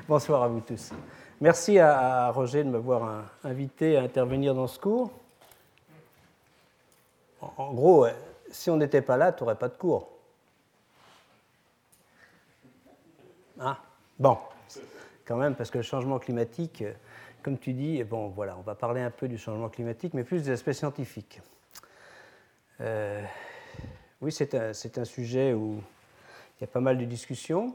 Bonsoir à vous tous. Merci à Roger de m'avoir invité à intervenir dans ce cours. En gros, si on n'était pas là, tu n'aurais pas de cours. Ah, bon, quand même, parce que le changement climatique, comme tu dis, bon, voilà, on va parler un peu du changement climatique, mais plus des aspects scientifiques. Oui, c'est un sujet où il y a pas mal de discussions,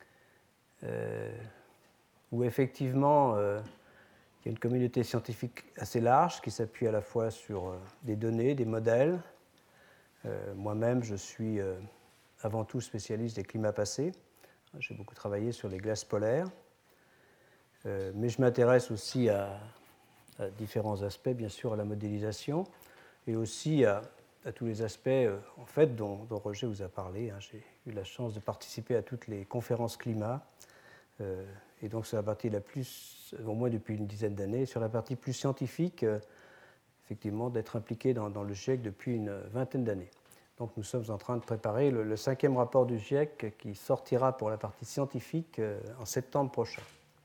où effectivement, il y a une communauté scientifique assez large qui s'appuie à la fois sur des données, des modèles. Moi-même, je suis avant tout spécialiste des climats passés. J'ai beaucoup travaillé sur les glaces polaires, mais je m'intéresse aussi à différents aspects, bien sûr, à la modélisation et aussi à tous les aspects en fait, dont Roger vous a parlé. J'ai eu la chance de participer à toutes les conférences climat, et donc sur la partie la plus, au moins depuis une dizaine d'années, sur la partie plus scientifique, effectivement, d'être impliqué dans le GIEC depuis une vingtaine d'années. Donc nous sommes en train de préparer le 5e rapport du GIEC qui sortira pour la partie scientifique en septembre prochain.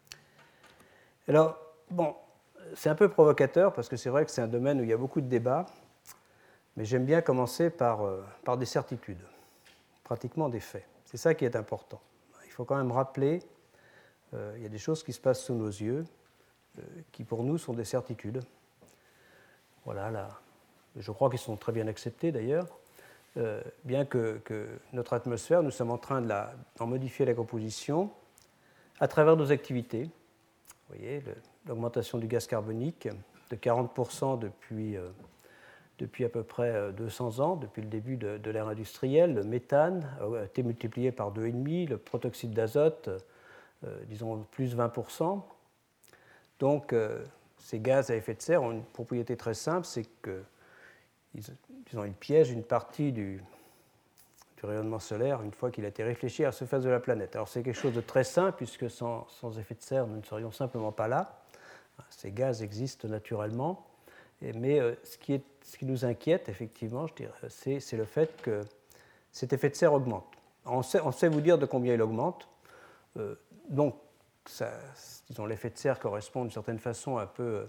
Alors, bon, c'est un peu provocateur parce que c'est vrai que c'est un domaine où il y a beaucoup de débats, mais j'aime bien commencer par des certitudes, pratiquement des faits. C'est ça qui est important. Il faut quand même rappeler, il y a des choses qui se passent sous nos yeux, qui pour nous sont des certitudes. Voilà, là, je crois qu'ils sont très bien acceptés d'ailleurs. Bien que notre atmosphère, nous sommes en train d'en modifier la composition à travers nos activités. Vous voyez, l'augmentation du gaz carbonique de 40% depuis à peu près 200 ans, depuis le début de l'ère industrielle. Le méthane a été multiplié par 2,5, le protoxyde d'azote, disons, plus 20%. Donc, ces gaz à effet de serre ont une propriété très simple, c'est que ils piègent une partie du rayonnement solaire une fois qu'il a été réfléchi à la surface de la planète. Alors c'est quelque chose de très simple puisque sans effet de serre, nous ne serions simplement pas là. Ces gaz existent naturellement, mais ce qui nous inquiète effectivement, je dirais, c'est le fait que cet effet de serre augmente. On sait vous dire de combien il augmente. Donc, disons, l'effet de serre correspond d'une certaine façon un peu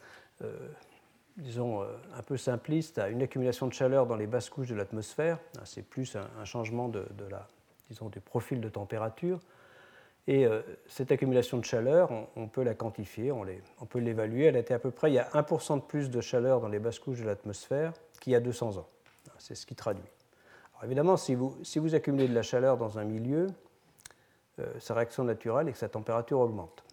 disons, un peu simpliste, à une accumulation de chaleur dans les basses couches de l'atmosphère. C'est plus un changement disons, du profil de température. Et cette accumulation de chaleur, on peut la quantifier, on peut l'évaluer. Elle était à peu près, il y a 1% de plus de chaleur dans les basses couches de l'atmosphère qu'il y a 200 ans. C'est ce qui traduit. Alors évidemment, si vous accumulez de la chaleur dans un milieu, sa réaction naturelle est que sa température augmente.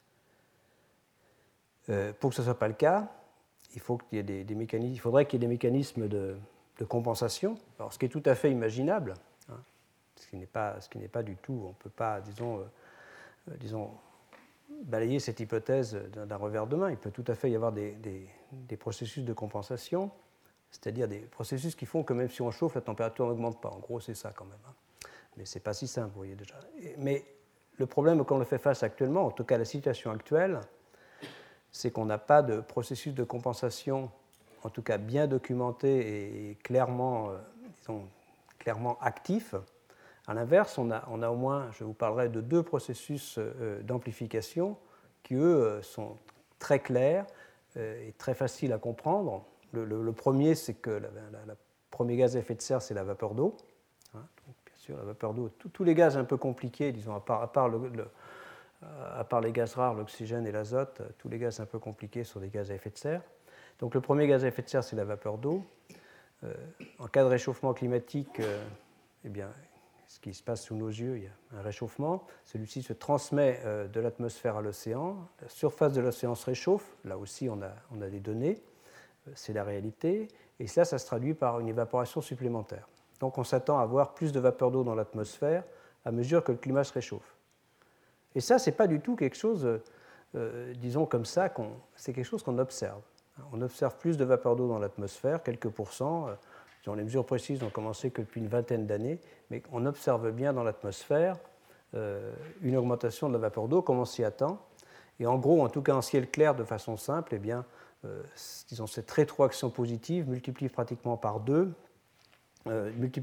Pour que ce ne soit pas le cas, il faudrait qu'il y ait des mécanismes de compensation, alors, ce qui est tout à fait imaginable, ce qui n'est pas du tout, on ne peut pas, disons, balayer cette hypothèse d'un revers de main. Il peut tout à fait y avoir des processus de compensation, c'est-à-dire des processus qui font que même si on chauffe, la température n'augmente pas. En gros, c'est ça quand même. Mais ce n'est pas si simple, vous voyez déjà. Mais le problème auquel on fait face actuellement, en tout cas la situation actuelle, c'est qu'on n'a pas de processus de compensation, en tout cas bien documenté et clairement, clairement actif. À l'inverse, on a au moins, je vous parlerai de 2 processus d'amplification qui, eux, sont très clairs et très faciles à comprendre. Le premier, c'est que le premier gaz à effet de serre, c'est la vapeur d'eau. Donc, bien sûr, la vapeur d'eau, tous les gaz un peu compliqués, disons, à part les gaz rares, l'oxygène et l'azote, tous les gaz un peu compliqués sont des gaz à effet de serre. Donc le premier gaz à effet de serre, c'est la vapeur d'eau. En cas de réchauffement climatique, eh bien, ce qui se passe sous nos yeux, il y a un réchauffement. Celui-ci se transmet de l'atmosphère à l'océan. La surface de l'océan se réchauffe. Là aussi, on a des données. C'est la réalité. Et ça se traduit par une évaporation supplémentaire. Donc on s'attend à avoir plus de vapeur d'eau dans l'atmosphère à mesure que le climat se réchauffe. Et ça, ce n'est pas du tout quelque chose, disons comme ça, c'est quelque chose qu'on observe. On observe plus de vapeur d'eau dans l'atmosphère, quelques pourcents. Les mesures précises n'ont commencé que depuis une vingtaine d'années, mais on observe bien dans l'atmosphère une augmentation de la vapeur d'eau, comme on s'y attend. Et en gros, en tout cas en ciel clair, de façon simple, eh bien, disons, cette rétroaction positive multiplie pratiquement par 2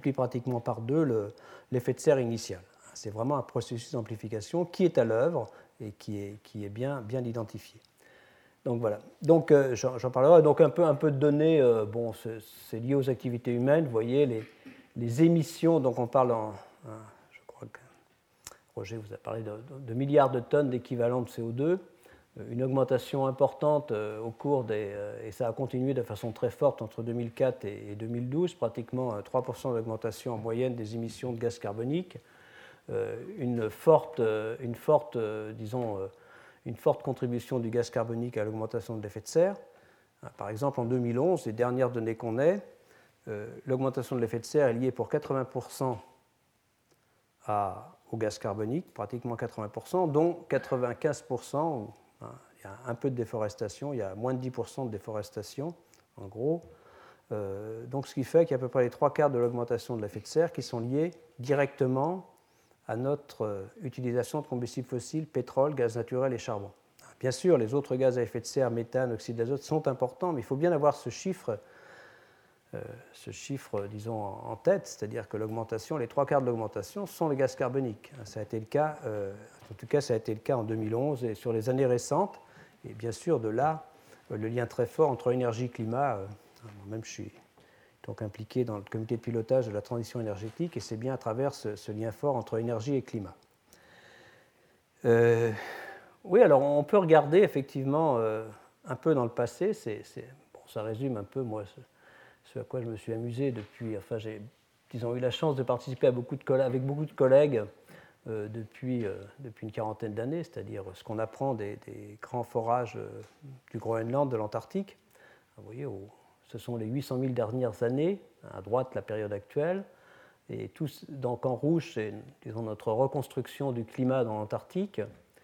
l'effet de serre initial. C'est vraiment un processus d'amplification qui est à l'œuvre et qui est bien identifié. Donc voilà. Donc j'en parlerai. Donc un peu de données. Bon, c'est lié aux activités humaines. Vous voyez les émissions. Donc on parle je crois que Roger vous a parlé de milliards de tonnes d'équivalent de CO2. Une augmentation importante au cours et ça a continué de façon très forte entre 2004 et 2012, pratiquement 3% d'augmentation en moyenne des émissions de gaz carbonique, une forte contribution du gaz carbonique à l'augmentation de l'effet de serre. Par exemple, en 2011, les dernières données qu'on ait, l'augmentation de l'effet de serre est liée pour 80% au gaz carbonique, pratiquement 80%, dont 95%, il y a un peu de déforestation, il y a moins de 10% de déforestation, en gros. Donc ce qui fait qu'il y a à peu près les 3/4 de l'augmentation de l'effet de serre qui sont liés directement à notre utilisation de combustibles fossiles, pétrole, gaz naturel et charbon. Bien sûr, les autres gaz à effet de serre, méthane, oxyde d'azote, sont importants, mais il faut bien avoir ce chiffre, disons, en tête, c'est-à-dire que l'augmentation, les 3/4 de l'augmentation sont les gaz carboniques. Ça a été le cas, en tout cas, ça a été le cas en 2011 et sur les années récentes. Et bien sûr, de là, le lien très fort entre énergie et climat. Moi-même, je suis donc impliqué dans le comité de pilotage de la transition énergétique, et c'est bien à travers ce lien fort entre énergie et climat. Oui, alors on peut regarder effectivement un peu dans le passé. Bon, ça résume un peu, moi, ce à quoi je me suis amusé depuis. Enfin, j'ai, disons, eu la chance de participer avec beaucoup de collègues depuis une quarantaine d'années, c'est-à-dire ce qu'on apprend des grands forages du Groenland, de l'Antarctique. Vous voyez, ce sont les 800 000 dernières années, à droite la période actuelle, et donc en rouge, c'est, disons, notre reconstruction du climat dans l'Antarctique,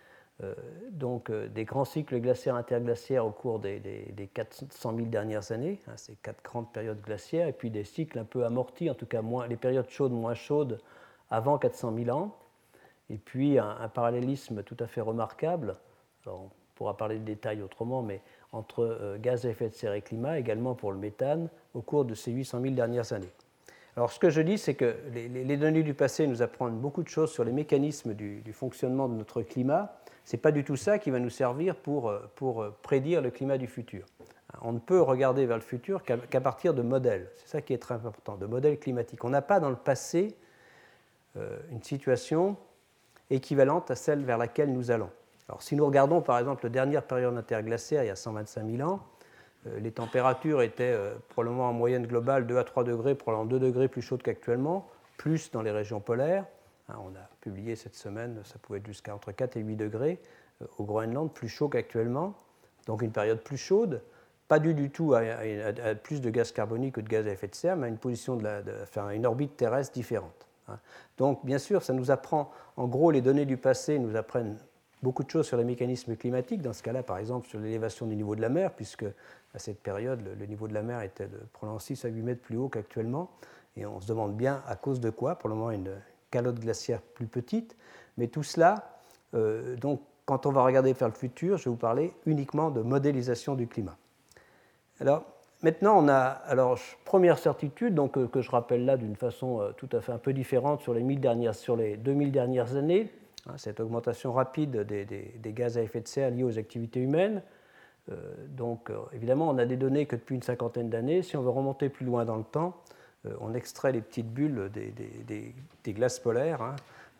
donc des grands cycles glaciaires interglaciaires au cours des 400 000 dernières années, ces 4 grandes périodes glaciaires, et puis des cycles un peu amortis, en tout cas les périodes chaudes moins chaudes avant 400 000 ans, et puis un parallélisme tout à fait remarquable. Alors, on pourra parler de détails autrement, mais entre gaz à effet de serre et climat, également pour le méthane, au cours de ces 800 000 dernières années. Alors, ce que je dis, c'est que les données du passé nous apprennent beaucoup de choses sur les mécanismes du fonctionnement de notre climat. Ce n'est pas du tout ça qui va nous servir pour prédire le climat du futur. On ne peut regarder vers le futur qu'à partir de modèles. C'est ça qui est très important, de modèles climatiques. On n'a pas dans le passé une situation équivalente à celle vers laquelle nous allons. Alors, si nous regardons par exemple la dernière période interglaciaire, il y a 125 000 ans, les températures étaient probablement en moyenne globale 2 à 3 degrés, probablement 2 degrés plus chaudes qu'actuellement, plus dans les régions polaires. On a publié cette semaine, ça pouvait être jusqu'à entre 4 et 8 degrés au Groenland, plus chaud qu'actuellement, donc une période plus chaude, pas due du tout à plus de gaz carbonique ou de gaz à effet de serre, mais à une position une orbite terrestre différente. Donc, bien sûr, ça nous apprend, en gros, les données du passé nous apprennent beaucoup de choses sur les mécanismes climatiques, dans ce cas-là, par exemple, sur l'élévation du niveau de la mer, puisque à cette période, le niveau de la mer était de probablement 6 à 8 mètres plus haut qu'actuellement, et on se demande bien à cause de quoi, pour le moment une calotte glaciaire plus petite, mais tout cela, donc, quand on va regarder vers le futur, je vais vous parler uniquement de modélisation du climat. Alors, maintenant, on a, première certitude, donc, que je rappelle là d'une façon tout à fait un peu différente sur les 2000 dernières années, cette augmentation rapide des gaz à effet de serre liés aux activités humaines. Donc, évidemment, on n'a des données que depuis une cinquantaine d'années. Si on veut remonter plus loin dans le temps, on extrait les petites bulles des glaces polaires.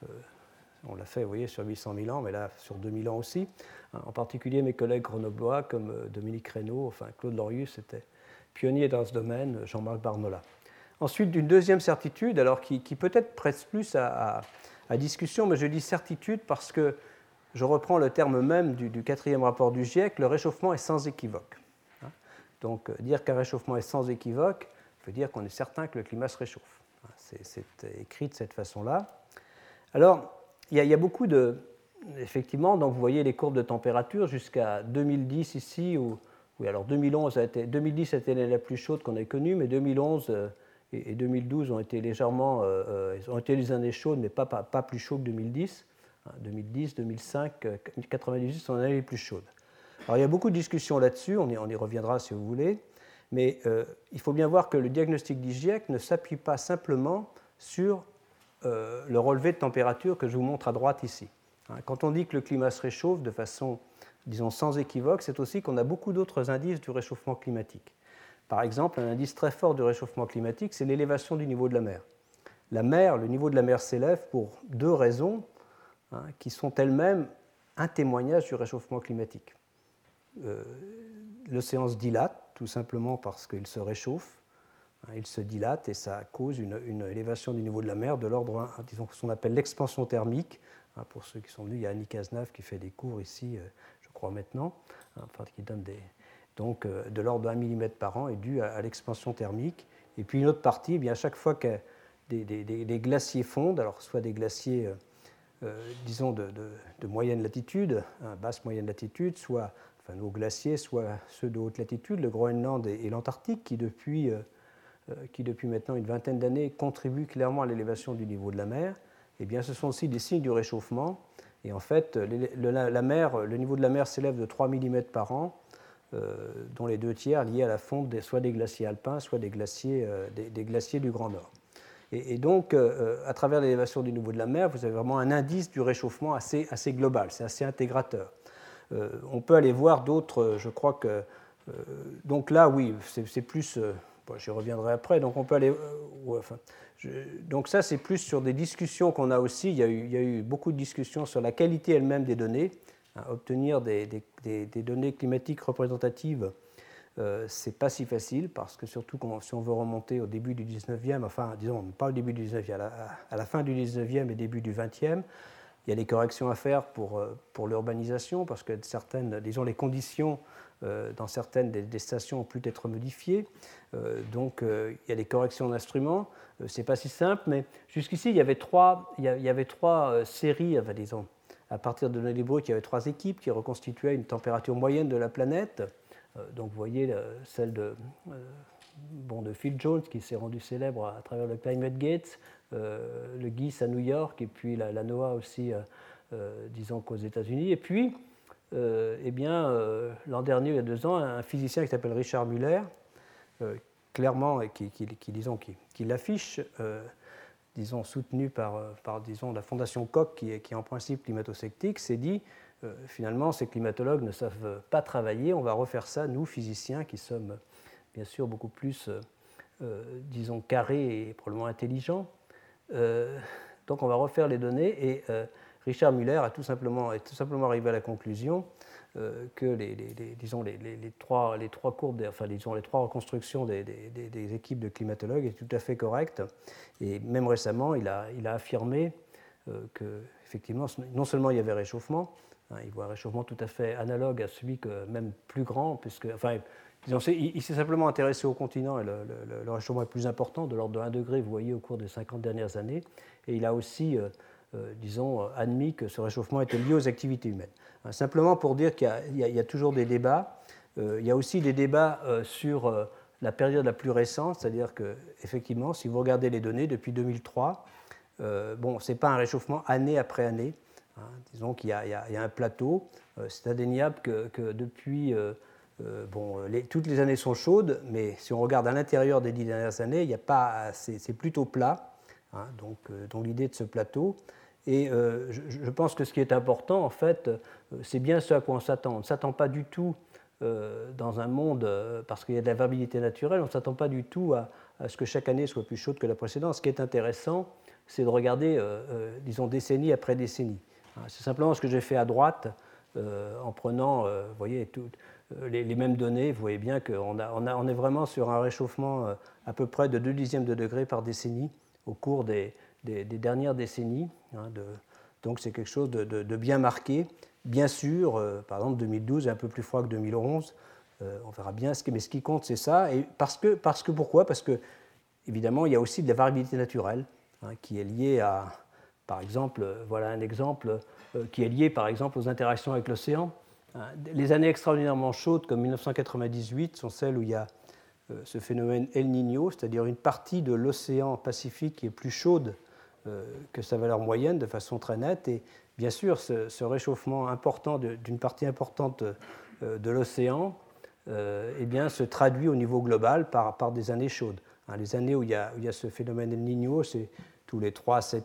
On l'a fait, vous voyez, sur 800 000 ans, mais là, sur 2000 ans aussi. En particulier, mes collègues grenoblois, comme Dominique Reynaud, enfin Claude Lorius, était pionnier dans ce domaine, Jean-Marc Barnola. Ensuite, d'une deuxième certitude, alors qui peut-être prête plus à discussion, mais je dis certitude parce que je reprends le terme même du 4e rapport du GIEC, le réchauffement est sans équivoque. Donc, dire qu'un réchauffement est sans équivoque veut dire qu'on est certain que le climat se réchauffe. C'est écrit de cette façon-là. Alors, il y a beaucoup de... Effectivement, donc vous voyez les courbes de température jusqu'à 2010 ici, oui, alors 2010 a été l'année la plus chaude qu'on ait connue, mais 2011 et 2012 ont été ont été des années chaudes, mais pas plus chaudes que 2010. 2010, 2005, 98 sont les années les plus chaudes. Alors il y a beaucoup de discussions là-dessus, on y reviendra si vous voulez, mais il faut bien voir que le diagnostic du GIEC ne s'appuie pas simplement sur le relevé de température que je vous montre à droite ici. Quand on dit que le climat se réchauffe de façon, disons, sans équivoque, c'est aussi qu'on a beaucoup d'autres indices du réchauffement climatique. Par exemple, un indice très fort du réchauffement climatique, c'est l'élévation du niveau de la mer. Le niveau de la mer s'élève pour deux raisons qui sont elles-mêmes un témoignage du réchauffement climatique. L'océan se dilate, tout simplement parce qu'il se réchauffe. Il se dilate et ça cause une élévation du niveau de la mer de l'ordre, disons, ce qu'on appelle l'expansion thermique. Pour ceux qui sont venus, il y a Annie Cazenave qui fait des cours ici, je crois maintenant, qui donne donc de l'ordre de 1 mm par an est due à l'expansion thermique. Et puis une autre partie, eh bien, à chaque fois que des glaciers fondent, alors soit des glaciers, disons, de moyenne latitude, basse moyenne latitude, soit nos glaciers, soit ceux de haute latitude, le Groenland et l'Antarctique, qui depuis maintenant une vingtaine d'années contribuent clairement à l'élévation du niveau de la mer, eh bien, ce sont aussi des signes du réchauffement. Et en fait, le niveau de la mer s'élève de 3 mm par an, dont les 2 tiers liés à la fonte soit des glaciers alpins, soit des glaciers du Grand Nord. Et donc, à travers l'élévation du niveau de la mer, vous avez vraiment un indice du réchauffement assez global, c'est assez intégrateur. On peut aller voir d'autres, je crois que... donc là, oui, c'est plus... j'y reviendrai après, donc on peut aller... donc ça, c'est plus sur des discussions qu'on a aussi. Il y a eu beaucoup de discussions sur la qualité elle-même des données. Obtenir des données climatiques représentatives, c'est pas si facile, parce que surtout si on veut remonter au début du 19e, enfin, disons, pas au début du 19e, à la fin du 19e et début du 20e, il y a des corrections à faire pour l'urbanisation, parce que certaines, disons, les conditions dans certaines des stations ont pu être modifiées. Donc, il y a des corrections d'instruments. C'est pas si simple, mais jusqu'ici, il y avait trois séries, enfin, disons, à partir de données brutes, il y avait 3 équipes qui reconstituaient une température moyenne de la planète. Donc, vous voyez celle de Phil Jones, qui s'est rendu célèbre à travers le Climate Gates, le GIS à New York, et puis la NOAA aussi, disons qu'aux États-Unis. Et puis, l'an dernier, il y a 2 ans, un physicien qui s'appelle Richard Muller, clairement, et qui l'affiche, disons, soutenu par disons, la fondation Koch, qui est en principe climato-sceptique, s'est dit, finalement, ces climatologues ne savent pas travailler, on va refaire ça, nous, physiciens, qui sommes bien sûr beaucoup plus, disons, carrés et probablement intelligents. Donc, on va refaire les données, et Richard Muller est tout simplement arrivé à la conclusion que les trois reconstructions des équipes de climatologues étaient tout à fait correctes. Et même récemment, il a affirmé qu'effectivement, non seulement il y avait réchauffement, il voit un réchauffement tout à fait analogue à celui que même plus grand, puisque, enfin, disons, il s'est simplement intéressé au continent, et le réchauffement est plus important, de l'ordre de 1 degré, vous voyez, au cours des 50 dernières années. Et il a aussi, disons, admis que ce réchauffement était lié aux activités humaines. Simplement pour dire qu'il y a toujours des débats. Il y a aussi des débats sur la période la plus récente, c'est-à-dire qu'effectivement, si vous regardez les données depuis 2003, ce n'est pas un réchauffement année après année. Disons qu'il y a un plateau. C'est indéniable que depuis... toutes les années sont chaudes, mais si on regarde à l'intérieur des 10 dernières années, c'est plutôt plat. Donc l'idée de ce plateau. Et je pense que ce qui est important, en fait, c'est bien ce à quoi on s'attend. On ne s'attend pas du tout dans un monde, parce qu'il y a de la variabilité naturelle, on ne s'attend pas du tout à ce que chaque année soit plus chaude que la précédente. Ce qui est intéressant, c'est de regarder, disons, décennie après décennie. C'est simplement ce que j'ai fait à droite, en prenant, vous voyez, les mêmes données. Vous voyez bien qu'on est vraiment sur un réchauffement à peu près de 0,2 degré par décennie au cours des dernières décennies. Donc c'est quelque chose de bien marqué. Bien sûr, par exemple, 2012 est un peu plus froid que 2011. On verra bien. Mais ce qui compte, c'est ça. Et pourquoi ? Parce que, évidemment, il y a aussi de la variabilité naturelle qui est liée à, par exemple, voilà un exemple qui est lié, par exemple, aux interactions avec l'océan. Les années extraordinairement chaudes, comme 1998, sont celles où il y a ce phénomène El Niño, c'est-à-dire une partie de l'océan Pacifique qui est plus chaude que sa valeur moyenne, de façon très nette. Et bien sûr, ce réchauffement important d'une partie importante de l'océan se traduit au niveau global par des années chaudes. Les années où il y a ce phénomène El Niño, c'est tous les 3 à 7 ans.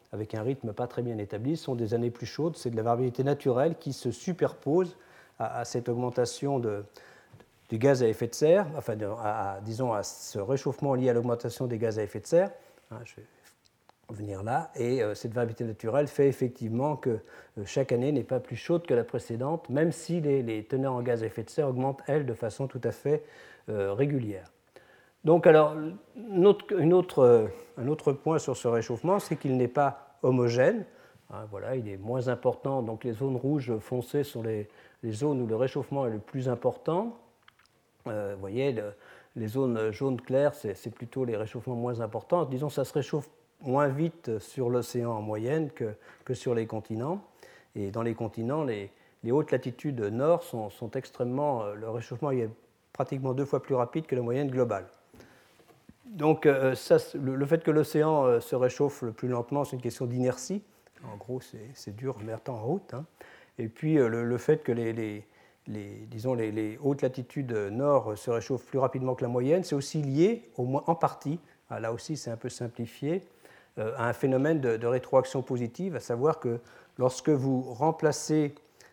avec un rythme pas très bien établi, sont des années plus chaudes. C'est de la variabilité naturelle qui se superpose à cette augmentation du gaz à effet de serre, enfin, disons, à ce réchauffement lié à l'augmentation des gaz à effet de serre. Je vais venir là. Et cette variabilité naturelle fait effectivement que chaque année n'est pas plus chaude que la précédente, même si les teneurs en gaz à effet de serre augmentent, elles, de façon tout à fait régulière. Donc, alors, un autre point sur ce réchauffement, c'est qu'il n'est pas homogène. Voilà, il est moins important. Donc, les zones rouges foncées sont les zones où le réchauffement est le plus important. Vous voyez, les zones jaunes claires, c'est plutôt les réchauffements moins importants. Disons, ça se réchauffe moins vite sur l'océan en moyenne que sur les continents. Et dans les continents, les hautes latitudes nord sont extrêmement... le réchauffement est pratiquement 2 fois plus rapide que la moyenne globale. Donc, le fait que l'océan se réchauffe le plus lentement, c'est une question d'inertie. En gros, c'est dur en mettant en route. Et puis, le fait que les hautes latitudes nord se réchauffent plus rapidement que la moyenne, c'est aussi lié, au moins en partie, là aussi c'est un peu simplifié, à un phénomène de rétroaction positive, à savoir que lorsque vous remplacez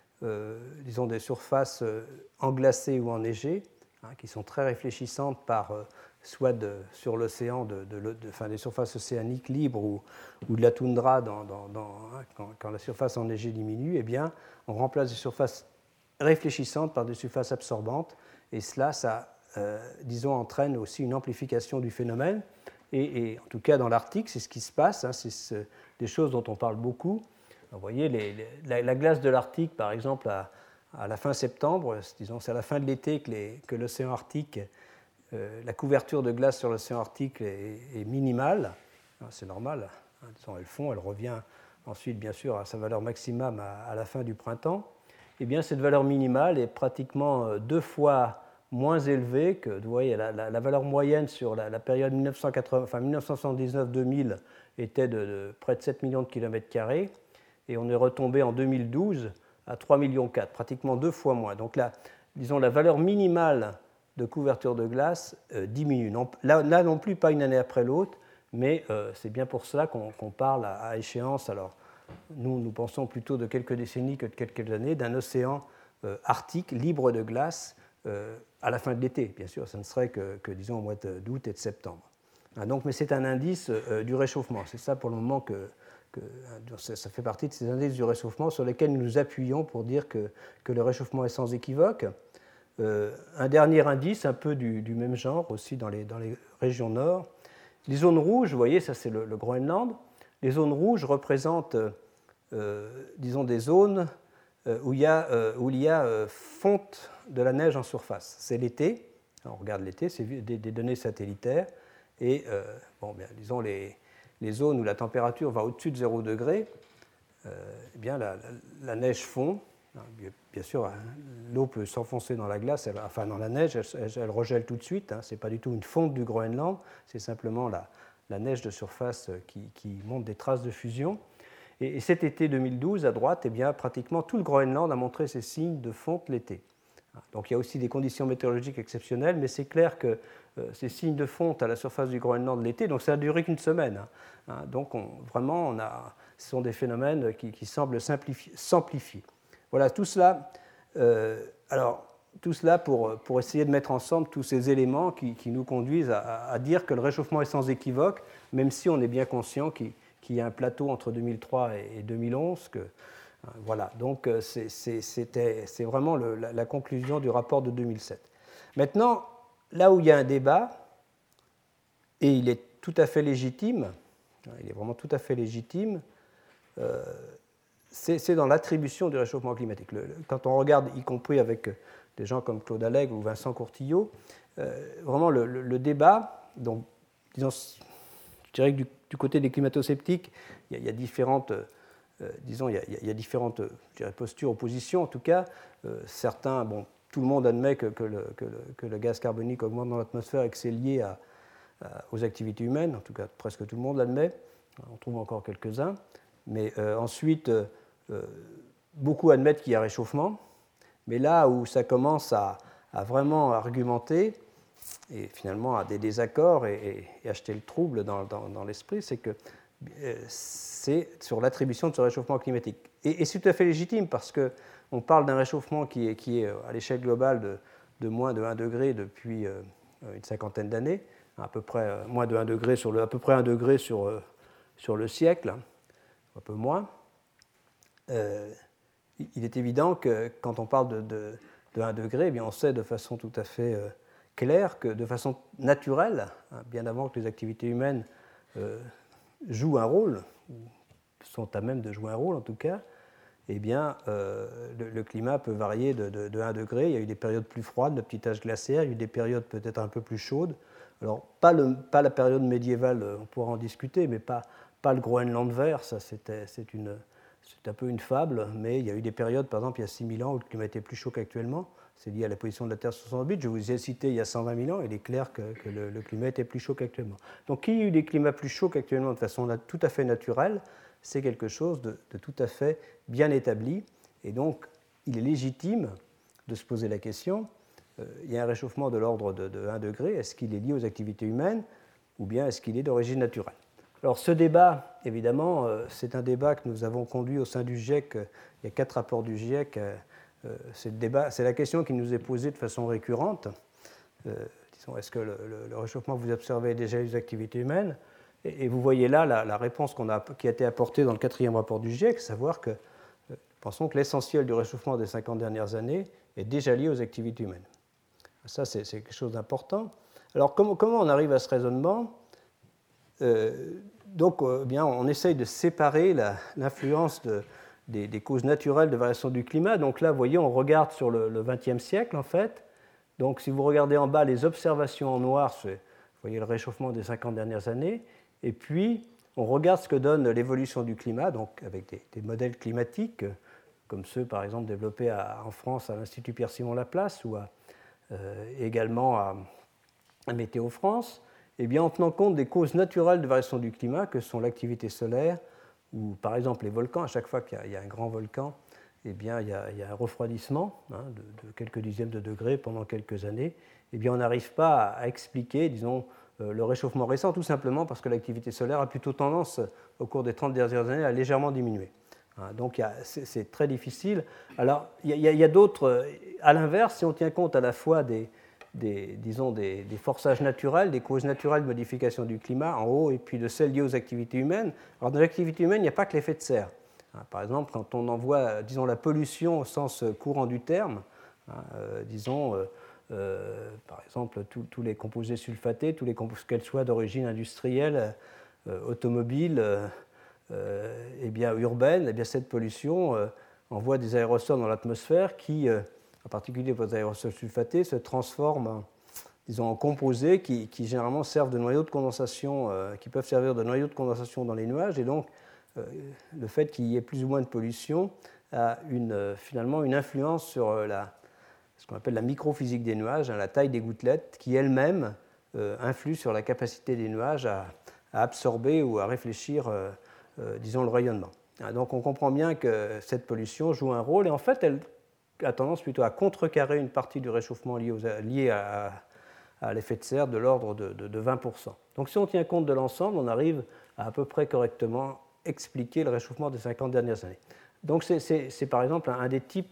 des surfaces englacées ou enneigées, qui sont très réfléchissantes soit sur l'océan, des surfaces océaniques libres ou de la toundra quand la surface enneigée diminue, eh bien, on remplace des surfaces réfléchissantes par des surfaces absorbantes, et cela, entraîne aussi une amplification du phénomène. Et en tout cas, dans l'Arctique, c'est ce qui se passe, c'est des choses dont on parle beaucoup. Vous voyez, la glace de l'Arctique, par exemple, à la fin septembre, c'est à la fin de l'été que l'océan Arctique, la couverture de glace sur l'océan Arctique est minimale. C'est normal, elle fond, elle revient ensuite, bien sûr, à sa valeur maximum à la fin du printemps. Eh bien, cette valeur minimale est pratiquement 2 fois moins élevée que, vous voyez, la valeur moyenne sur la période 1979-2000 était de près de 7 millions de kilomètres carrés, et on est retombé en 2012 à 3,4 millions, pratiquement 2 fois moins. Donc là, la valeur minimale de couverture de glace diminue. Là non plus, pas une année après l'autre, mais c'est bien pour cela qu'on parle à échéance. Alors, nous pensons plutôt de quelques décennies que de quelques années, d'un océan arctique libre de glace à la fin de l'été. Bien sûr, ça ne serait que disons, au mois d'août et de septembre. Mais c'est un indice du réchauffement. C'est ça pour le moment ça fait partie de ces indices du réchauffement sur lesquels nous nous appuyons pour dire que le réchauffement est sans équivoque. Un dernier indice, un peu du même genre aussi dans les régions nord. Les zones rouges, vous voyez, ça c'est le Groenland. Les zones rouges représentent, des zones où il y a fonte de la neige en surface. C'est l'été, on regarde l'été, c'est des données satellitaires, et les zones où la température va au-dessus de 0 degré, eh bien la neige fond. Bien sûr, l'eau peut s'enfoncer dans la glace, dans la neige, elle regèle tout de suite. Ce n'est pas du tout une fonte du Groenland, c'est simplement la neige de surface qui montre des traces de fusion. Et cet été 2012, à droite, eh bien, pratiquement tout le Groenland a montré ces signes de fonte l'été. Donc il y a aussi des conditions météorologiques exceptionnelles, mais c'est clair que ces signes de fonte à la surface du Groenland l'été, donc ça n'a duré qu'une semaine. Donc ce sont des phénomènes qui semblent s'amplifier. Voilà, tout cela, pour essayer de mettre ensemble tous ces éléments qui nous conduisent à dire que le réchauffement est sans équivoque, même si on est bien conscient qu'il y a un plateau entre 2003 et 2011. Voilà, donc c'est vraiment la conclusion du rapport de 2007. Maintenant, là où il y a un débat, et il est tout à fait légitime, il est vraiment tout à fait légitime, c'est dans l'attribution du réchauffement climatique. Quand on regarde, y compris avec des gens comme Claude Allègre ou Vincent Courtillot, vraiment le débat, donc, disons, je dirais que du côté des climato-sceptiques, il y a différentes, il y a différentes postures, oppositions en tout cas. Certains, tout le monde admet que le gaz carbonique augmente dans l'atmosphère et que c'est lié aux activités humaines, en tout cas presque tout le monde l'admet, on trouve encore quelques-uns. Mais ensuite, beaucoup admettent qu'il y a réchauffement, mais là où ça commence à vraiment argumenter, et finalement à des désaccords et acheter le trouble dans l'esprit, c'est que c'est sur l'attribution de ce réchauffement climatique. Et c'est tout à fait légitime parce qu'on parle d'un réchauffement qui est à l'échelle globale de moins de 1 degré depuis une cinquantaine d'années, à peu près moins de 1 degré à peu près 1 degré sur le siècle, un peu moins. Il est évident que quand on parle de 1 degré, eh bien on sait de façon tout à fait claire que de façon naturelle, bien avant que les activités humaines jouent un rôle, ou sont à même de jouer un rôle en tout cas, eh bien, le climat peut varier de 1 degré. Il y a eu des périodes plus froides, le petit âge glaciaire, il y a eu des périodes peut-être un peu plus chaudes. Alors, pas la période médiévale, on pourra en discuter, mais pas le Groenland vert, ça c'est un peu une fable, mais il y a eu des périodes, par exemple, il y a 6000 ans où le climat était plus chaud qu'actuellement. C'est lié à la position de la Terre sur son orbite. Je vous ai cité il y a 120 000 ans, il est clair que le climat était plus chaud qu'actuellement. Donc, qu'il y ait eu des climats plus chauds qu'actuellement de façon tout à fait naturelle, c'est quelque chose de tout à fait bien établi. Et donc, il est légitime de se poser la question, il y a un réchauffement de l'ordre de 1 degré, est-ce qu'il est lié aux activités humaines ou bien est-ce qu'il est d'origine naturelle? Alors ce débat, évidemment, c'est un débat que nous avons conduit au sein du GIEC. Il y a 4 rapports du GIEC. C'est la question qui nous est posée de façon récurrente. Disons, est-ce que le réchauffement que vous observez est déjà lié aux activités humaines? Et vous voyez là la réponse qui a été apportée dans le 4e rapport du GIEC, savoir que nous pensons que l'essentiel du réchauffement des 50 dernières années est déjà lié aux activités humaines. Ça, c'est quelque chose d'important. Alors, comment on arrive à ce raisonnement? Donc, bien, on essaye de séparer l'influence des causes naturelles de variation du climat. Donc là, vous voyez, on regarde sur le XXe siècle, en fait. Donc, si vous regardez en bas les observations en noir, vous voyez le réchauffement des 50 dernières années. Et puis, on regarde ce que donne l'évolution du climat, donc avec des modèles climatiques, comme ceux, par exemple, développés en France à l'Institut Pierre-Simon Laplace ou également à Météo France, eh bien, en tenant compte des causes naturelles de variation du climat, que sont l'activité solaire ou, par exemple, les volcans. À chaque fois qu'il y a un grand volcan, eh bien, il y a un refroidissement de quelques dixièmes de degrés pendant quelques années. Eh bien, on n'arrive pas à expliquer, disons, le réchauffement récent, tout simplement parce que l'activité solaire a plutôt tendance, au cours des 30 dernières années, à légèrement diminuer. Donc c'est très difficile. Alors, il y a d'autres, à l'inverse, si on tient compte à la fois des forçages naturels, des causes naturelles de modification du climat en haut, et puis de celles liées aux activités humaines. Alors, dans les activités humaines, il n'y a pas que l'effet de serre. Par exemple, quand on envoie, disons, la pollution au sens courant du terme, disons, par exemple, tous les composés sulfatés, qu'elles soient d'origine industrielle, automobile, eh bien, urbaine, eh bien, cette pollution envoie des aérosols dans l'atmosphère qui, en particulier vos aérosols sulfatés, se transforment disons, en composés qui généralement servent de noyaux de condensation, qui peuvent servir de noyaux de condensation dans les nuages. Et donc, le fait qu'il y ait plus ou moins de pollution a finalement une influence sur ce qu'on appelle la microphysique des nuages, la taille des gouttelettes, qui elle-même influe sur la capacité des nuages à absorber ou à réfléchir, disons, le rayonnement. Donc on comprend bien que cette pollution joue un rôle, et en fait, elle a tendance plutôt à contrecarrer une partie du réchauffement lié à l'effet de serre de l'ordre de 20%. Donc si on tient compte de l'ensemble, on arrive à peu près correctement expliquer le réchauffement des 50 dernières années. Donc c'est par exemple un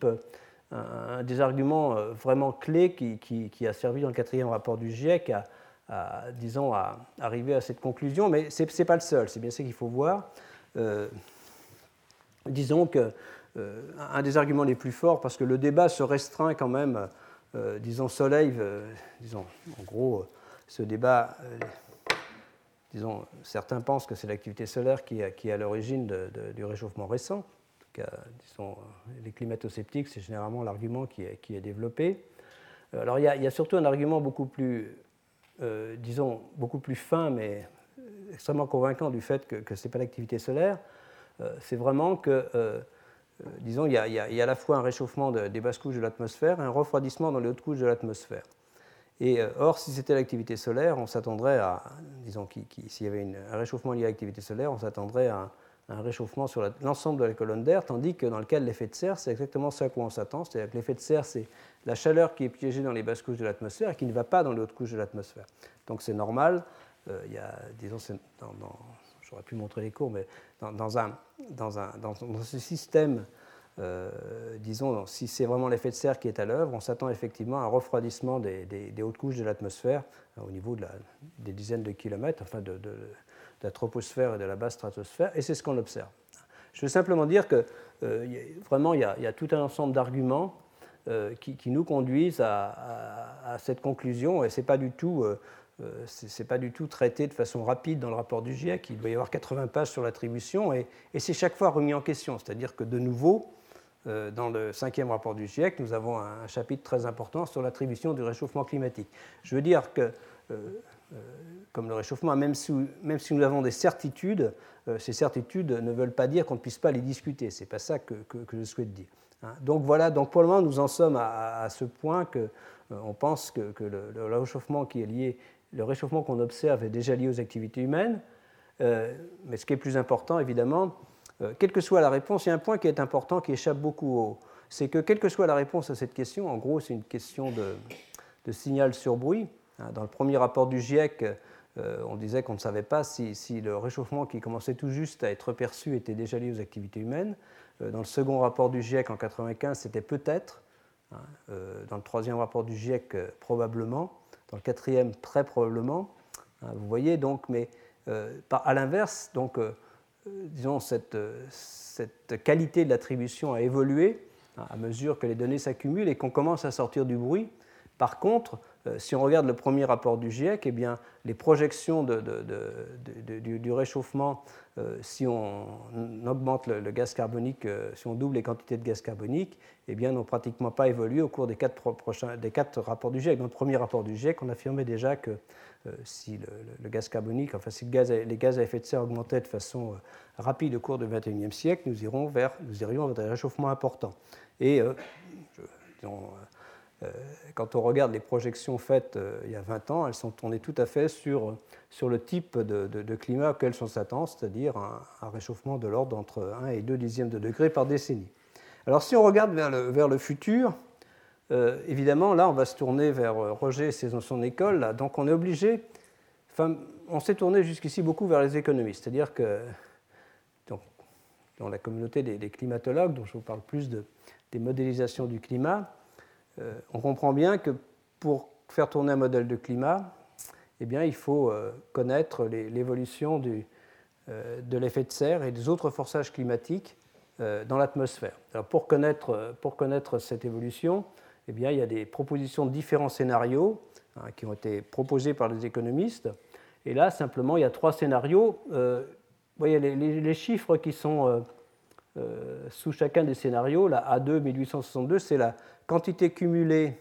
des arguments vraiment clés qui a servi dans le 4e rapport du GIEC à arriver à cette conclusion, mais ce n'est pas le seul, c'est bien ça qu'il faut voir. Disons qu'un des arguments les plus forts, parce que le débat se restreint quand même, disons, Soleil, disons, en gros, ce débat, disons, certains pensent que c'est l'activité solaire qui est à l'origine du réchauffement récent. En tout cas, disons, les climato-sceptiques, c'est généralement l'argument qui est développé. Alors, il y a surtout un argument beaucoup plus, disons, beaucoup plus fin, mais extrêmement convaincant du fait que ce n'est pas l'activité solaire. C'est vraiment que, disons, il y a à la fois un réchauffement des basses couches de l'atmosphère et un refroidissement dans les hautes couches de l'atmosphère. Et or, si c'était l'activité solaire, on s'attendrait à, disons, s'il y avait un réchauffement lié à l'activité solaire, on s'attendrait à un réchauffement sur l'ensemble de la colonne d'air, tandis que dans le cas de l'effet de serre, c'est exactement ça à quoi on s'attend, c'est-à-dire que l'effet de serre, c'est la chaleur qui est piégée dans les basses couches de l'atmosphère et qui ne va pas dans les hautes couches de l'atmosphère. Donc c'est normal, il y a, disons, j'aurais pu montrer les cours, mais dans ce système, disons, si c'est vraiment l'effet de serre qui est à l'œuvre, on s'attend effectivement à un refroidissement des hautes couches de l'atmosphère au niveau des dizaines de kilomètres, enfin de la troposphère et de la basse stratosphère, et c'est ce qu'on observe. Je veux simplement dire que vraiment, il y a tout un ensemble d'arguments qui nous conduisent à cette conclusion, et ce n'est pas du tout traité de façon rapide dans le rapport du GIEC. Il doit y avoir 80 pages sur l'attribution, et c'est chaque fois remis en question. C'est-à-dire que de nouveau, dans le 5e rapport du GIEC, nous avons un chapitre très important sur l'attribution du réchauffement climatique. Je veux dire que, comme le réchauffement, même si nous avons des certitudes, ces certitudes ne veulent pas dire qu'on ne puisse pas les discuter. Ce n'est pas ça que je souhaite dire. Donc voilà, donc pour le moment, nous en sommes à ce point qu'on pense que le réchauffement qui est lié, le réchauffement qu'on observe est déjà lié aux activités humaines. Mais ce qui est plus important, évidemment, quelle que soit la réponse, il y a un point qui est important, qui échappe beaucoup c'est que quelle que soit la réponse à cette question, en gros, c'est une question de signal sur bruit. Dans le premier rapport du GIEC, on disait qu'on ne savait pas si le réchauffement qui commençait tout juste à être perçu était déjà lié aux activités humaines. Dans le second rapport du GIEC en 1995, c'était peut-être. Dans le troisième rapport du GIEC, probablement. Dans le quatrième, très probablement. Vous voyez, donc, mais à l'inverse, donc, disons, cette qualité de l'attribution a évolué à mesure que les données s'accumulent et qu'on commence à sortir du bruit. Par contre, si on regarde le premier rapport du GIEC, eh bien, les projections du réchauffement, si on augmente le gaz carbonique, si on double les quantités de gaz carbonique, eh bien, n'ont pratiquement pas évolué au cours des quatre rapports du GIEC. Dans le premier rapport du GIEC, on affirmait déjà que si le gaz carbonique, enfin si les gaz à effet de serre augmentaient de façon rapide au cours du XXIe siècle, nous irions vers des réchauffements importants. Et quand on regarde les projections faites il y a 20 ans, elles sont tournées tout à fait sur le type de climat auquel on s'attend, c'est-à-dire un réchauffement de l'ordre d'entre 1 et 2 dixièmes de degré par décennie. Alors si on regarde vers le futur, évidemment, là, on va se tourner vers Roger et son école. Là, donc on est obligé, on s'est tourné jusqu'ici beaucoup vers les économistes, c'est-à-dire que dans la communauté des climatologues, dont je vous parle plus des modélisations du climat, on comprend bien que pour faire tourner un modèle de climat, eh bien, il faut connaître l'évolution de l'effet de serre et des autres forçages climatiques dans l'atmosphère. Alors, pour connaître cette évolution, eh bien, il y a des propositions de différents scénarios qui ont été proposés par les économistes. Et là, simplement, il y a 3 scénarios. Vous voyez, les chiffres qui sont sous chacun des scénarios, la A2 1862, c'est la quantité cumulée,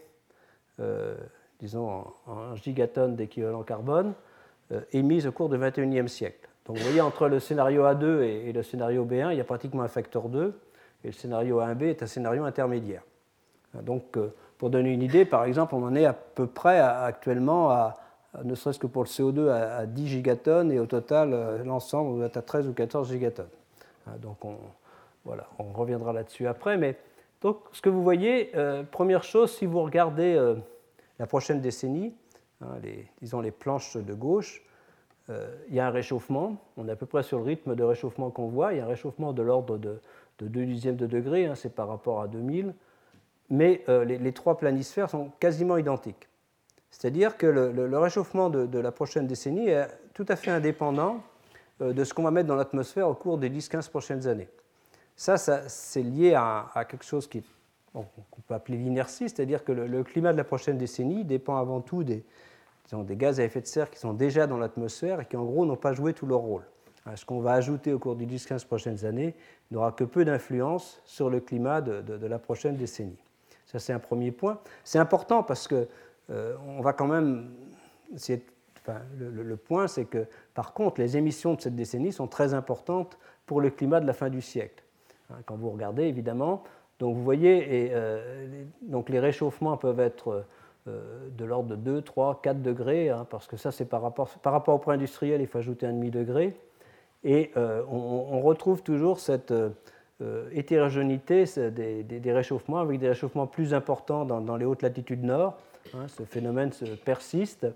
disons en gigatonnes d'équivalent carbone, émise au cours du XXIe siècle. Donc vous voyez, entre le scénario A2 et le scénario B1, il y a pratiquement un facteur 2, et le scénario A1B est un scénario intermédiaire. Donc pour donner une idée, par exemple, on en est à peu près actuellement ne serait-ce que pour le CO2, à 10 gigatonnes, et au total, l'ensemble, on doit être à 13 ou 14 gigatonnes. Donc voilà, on reviendra là-dessus après, mais donc, ce que vous voyez, première chose, si vous regardez la prochaine décennie, disons les planches de gauche, il y a un réchauffement. On est à peu près sur le rythme de réchauffement qu'on voit. Il y a un réchauffement de l'ordre de 2 dixièmes de degré, c'est par rapport à 2000. Mais les 3 planisphères sont quasiment identiques. C'est-à-dire que le réchauffement de la prochaine décennie est tout à fait indépendant de ce qu'on va mettre dans l'atmosphère au cours des 10-15 prochaines années. Ça c'est lié à quelque chose qu'on peut appeler l'inertie, c'est-à-dire que le climat de la prochaine décennie dépend avant tout des gaz à effet de serre qui sont déjà dans l'atmosphère et qui, en gros, n'ont pas joué tout leur rôle. Ce qu'on va ajouter au cours des 10-15 prochaines années n'aura que peu d'influence sur le climat de la prochaine décennie. Ça, c'est un premier point. C'est important parce que on va quand même essayer le point, c'est que, par contre, les émissions de cette décennie sont très importantes pour le climat de la fin du siècle. Quand vous regardez, évidemment, donc vous voyez, donc les réchauffements peuvent être de l'ordre de 2, 3, 4 degrés, parce que ça, c'est par rapport au point industriel, il faut ajouter 1,5 degré. Et on retrouve toujours cette hétérogénéité des réchauffements, avec des réchauffements plus importants dans les hautes latitudes nord. Ce phénomène persiste.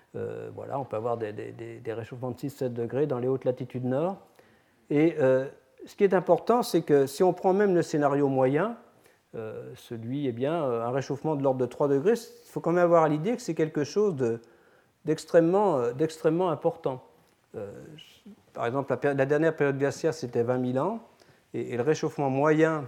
Voilà, on peut avoir des réchauffements de 6-7 degrés dans les hautes latitudes nord. Et ce qui est important, c'est que si on prend même le scénario moyen, celui, un réchauffement de l'ordre de 3 degrés, il faut quand même avoir à l'idée que c'est quelque chose d'extrêmement important. Par exemple, la dernière période glaciaire, c'était 20 000 ans, et le réchauffement moyen,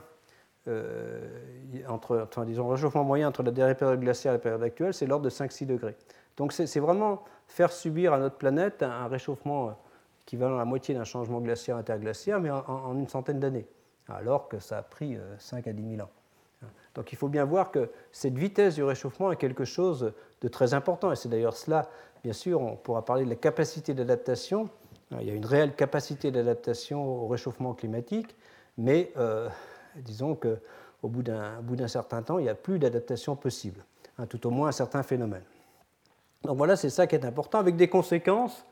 le réchauffement moyen entre la dernière période glaciaire et la période actuelle, c'est l'ordre de 5-6 degrés. Donc c'est vraiment faire subir à notre planète un réchauffement équivalent à la moitié d'un changement glaciaire interglaciaire, mais en une centaine d'années, alors que ça a pris 5 à 10 000 ans. Donc il faut bien voir que cette vitesse du réchauffement est quelque chose de très important, et c'est d'ailleurs cela, bien sûr, on pourra parler de la capacité d'adaptation. Il y a une réelle capacité d'adaptation au réchauffement climatique, mais disons qu'au bout d'un certain temps, il n'y a plus d'adaptation possible, tout au moins un certain phénomène. Donc voilà, c'est ça qui est important, avec des conséquences.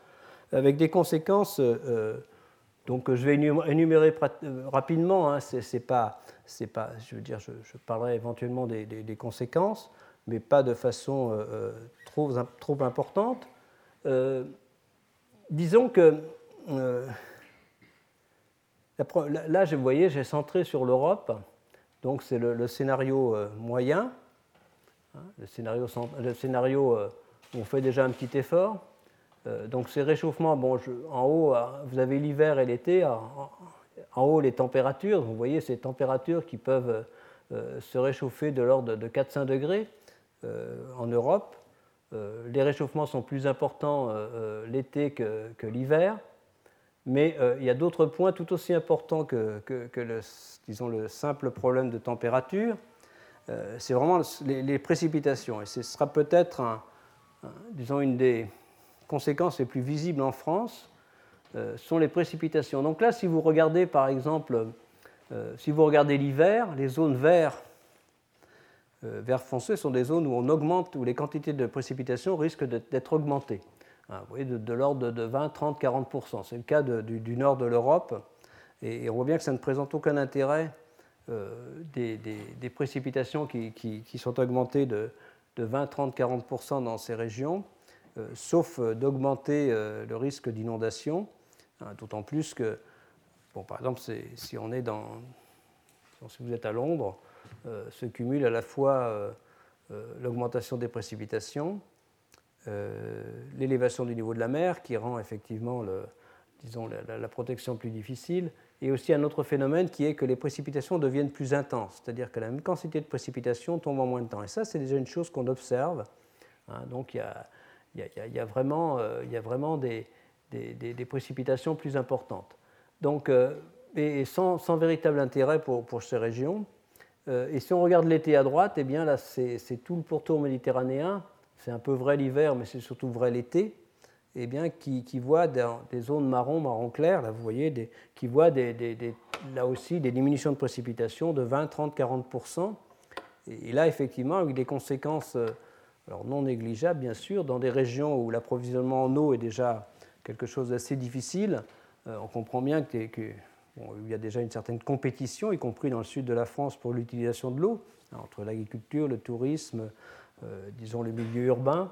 Donc je vais énumérer rapidement. Je parlerai éventuellement des conséquences, mais pas de façon trop importante. Disons que là, vous voyez, j'ai centré sur l'Europe. Donc c'est le scénario moyen, le scénario où on fait déjà un petit effort. Donc ces réchauffements, en haut, vous avez l'hiver et l'été. En haut, les températures. Vous voyez ces températures qui peuvent se réchauffer de l'ordre de 4-5 degrés en Europe. Les réchauffements sont plus importants l'été que l'hiver. Mais il y a d'autres points tout aussi importants que le simple problème de température. C'est vraiment les précipitations. Et ce sera peut-être une des conséquences les plus visibles en France, sont les précipitations. Donc là, si vous regardez par exemple, l'hiver, les zones vert foncé sont des zones où les quantités de précipitations risquent d'être augmentées. Vous voyez, de l'ordre de 20, 30, 40%. C'est le cas du nord de l'Europe. Et on voit bien que ça ne présente aucun intérêt des précipitations qui sont augmentées de 20, 30, 40% dans ces régions, sauf d'augmenter le risque d'inondation, d'autant plus que, par exemple, si vous êtes à Londres, se cumule à la fois l'augmentation des précipitations, l'élévation du niveau de la mer qui rend effectivement la protection plus difficile, et aussi un autre phénomène qui est que les précipitations deviennent plus intenses, c'est-à-dire que la même quantité de précipitations tombe en moins de temps. Et ça, c'est déjà une chose qu'on observe. Donc il y a vraiment des précipitations plus importantes. Donc, et sans véritable intérêt pour ces régions. Et si on regarde l'été à droite, eh bien là, c'est tout le pourtour méditerranéen. C'est un peu vrai l'hiver, mais c'est surtout vrai l'été. Eh bien, qui voit dans des zones marron clair, là vous voyez, qui voit là aussi des diminutions de précipitations de 20, 30, 40%. Et là, effectivement, avec des conséquences non négligeables, bien sûr, dans des régions où l'approvisionnement en eau est déjà quelque chose d'assez difficile. On comprend bien qu'il y a déjà une certaine compétition, y compris dans le sud de la France, pour l'utilisation de l'eau, entre l'agriculture, le tourisme, le milieu urbain.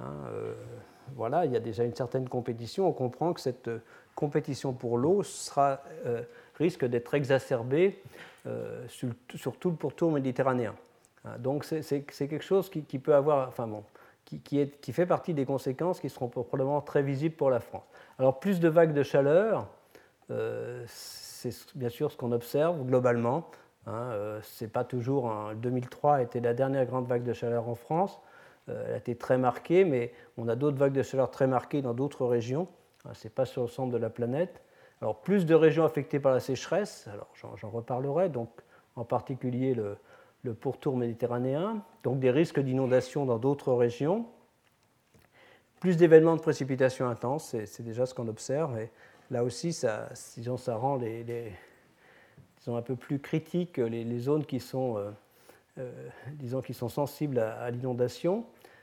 Voilà, il y a déjà une certaine compétition. On comprend que cette compétition pour l'eau risque d'être exacerbée sur tout le pourtour méditerranéen. Donc c'est quelque chose qui peut avoir, qui fait partie des conséquences qui seront probablement très visibles pour la France. Alors plus de vagues de chaleur, c'est bien sûr ce qu'on observe globalement. C'est pas toujours. 2003 était la dernière grande vague de chaleur en France. Elle a été très marquée, mais on a d'autres vagues de chaleur très marquées dans d'autres régions. Ce n'est pas sur l'ensemble de la planète. Alors, plus de régions affectées par la sécheresse, alors j'en reparlerai, donc en particulier le pourtour méditerranéen, donc des risques d'inondation dans d'autres régions. Plus d'événements de précipitations intenses, c'est déjà ce qu'on observe. Et là aussi, ça rend un peu plus critiques les zones qui sont sensibles à l'inondation.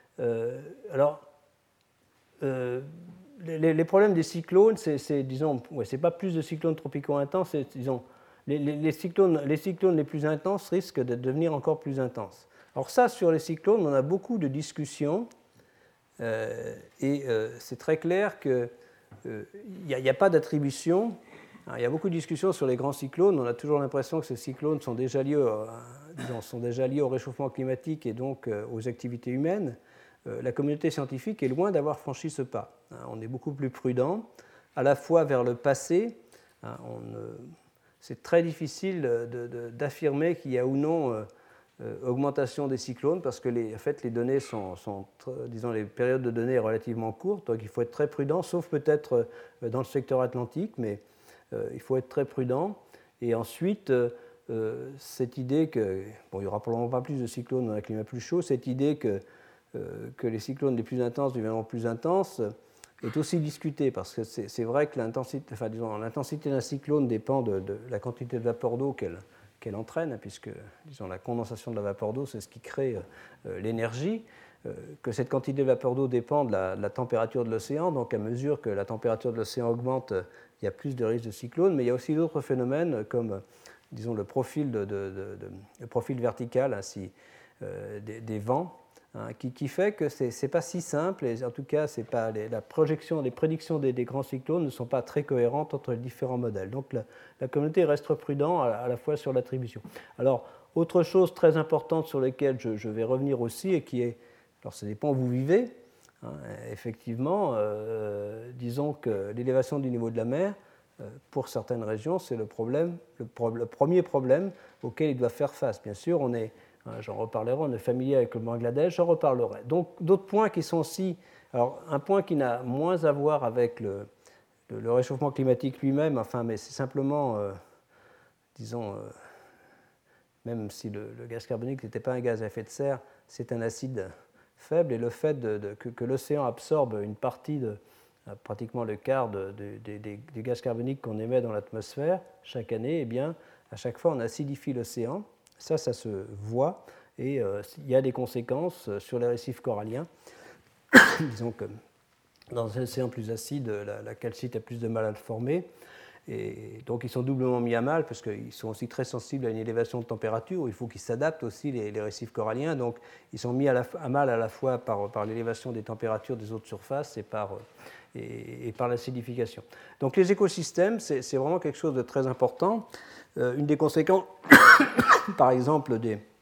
Les problèmes des cyclones, c'est pas plus de cyclones tropicaux intenses, c'est, les cyclones les plus intenses risquent de devenir encore plus intenses. Alors ça, sur les cyclones, on a beaucoup de discussions. C'est très clair qu'il n'y a pas d'attribution. Il y a beaucoup de discussions sur les grands cyclones. On a toujours l'impression que ces cyclones sont déjà liés au réchauffement climatique et donc aux activités humaines. La communauté scientifique est loin d'avoir franchi ce pas. On est beaucoup plus prudent, à la fois vers le passé. C'est très difficile d'affirmer qu'il y a ou non augmentation des cyclones parce que en fait, les données disons, les périodes de données sont relativement courtes, donc il faut être très prudent, sauf peut-être dans le secteur atlantique, mais il faut être très prudent. Et ensuite, cette idée que, bon, il n'y aura probablement pas plus de cyclones dans un climat plus chaud, cette idée que les cyclones les plus intenses deviendront plus intenses est aussi discutée, parce que c'est vrai que l'intensité d'un cyclone dépend de la quantité de vapeur d'eau qu'elle entraîne, puisque disons, la condensation de la vapeur d'eau, c'est ce qui crée l'énergie, que cette quantité de vapeur d'eau dépend de la température de l'océan, donc à mesure que la température de l'océan augmente, il y a plus de risques de cyclone, mais il y a aussi d'autres phénomènes comme disons, le profil vertical ainsi, des vents, qui fait que ce n'est pas si simple, et en tout cas, les prédictions des grands cyclones ne sont pas très cohérentes entre les différents modèles. Donc la communauté reste prudente à la fois sur l'attribution. Alors, autre chose très importante sur laquelle je vais revenir aussi, et qui est, alors ça dépend où vous vivez, effectivement, disons que l'élévation du niveau de la mer, pour certaines régions, c'est le premier problème auquel ils doivent faire face. Bien sûr, j'en reparlerai, on est familier avec le Bangladesh, j'en reparlerai. Donc, d'autres points qui sont aussi... Alors, un point qui n'a moins à voir avec le réchauffement climatique lui-même, enfin, mais c'est simplement, disons, même si le gaz carbonique n'était pas un gaz à effet de serre, c'est un acide faible, et le fait que l'océan absorbe une partie pratiquement le quart des gaz carboniques qu'on émet dans l'atmosphère chaque année, eh bien, à chaque fois, on acidifie l'océan. Ça se voit, et il y a des conséquences sur les récifs coralliens. Disons que dans un océan plus acide, la calcite a plus de mal à le former, et donc ils sont doublement mis à mal parce qu'ils sont aussi très sensibles à une élévation de température. Il faut qu'ils s'adaptent aussi, les récifs coralliens, donc ils sont mis à mal à la fois par l'élévation des températures des eaux de surface et par l'acidification. Donc les écosystèmes, c'est vraiment quelque chose de très important. Une des conséquences, par exemple,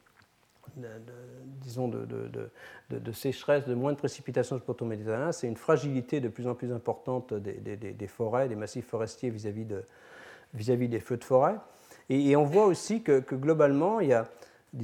disons de sécheresse, de moins de précipitations sur le plateau méditerranéen, c'est une fragilité de plus en plus importante des forêts, des massifs forestiers vis-à-vis des feux de forêt. Et on voit aussi que globalement, il y a